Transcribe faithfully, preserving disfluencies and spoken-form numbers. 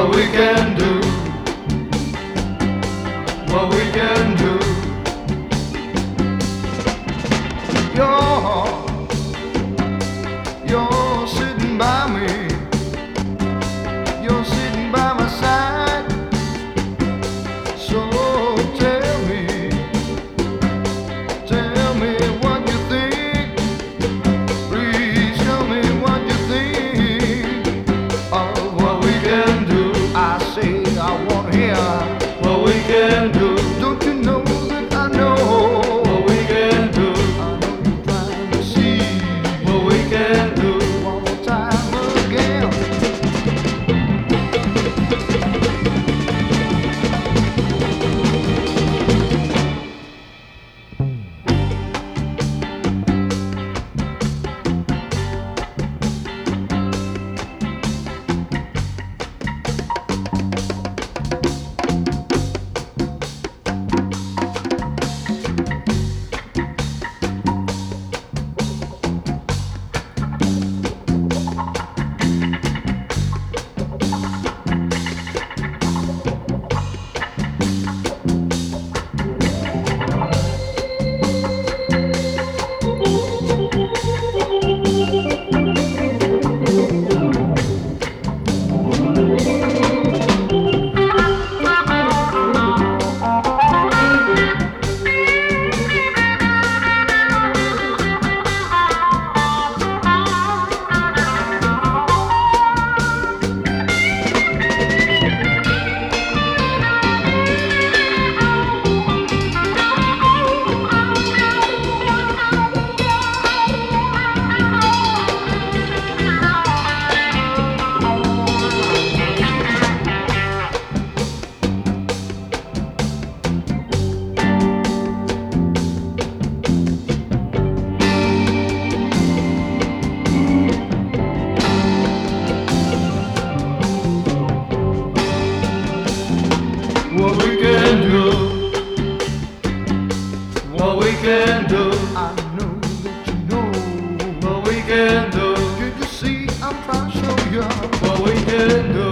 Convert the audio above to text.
what we can do, what we can do. You're, you're sitting by me, you're sitting by my side. So tell me, tell me what you think. Please show me what you think of what we can do. I say I want to hear what we can do. Don't you know that I know what we can do? I know you're trying to see what we can do. One more time again. What we can do, what we can do. I know that you know what we can do. Did you see? I'm trying to show you what we can do.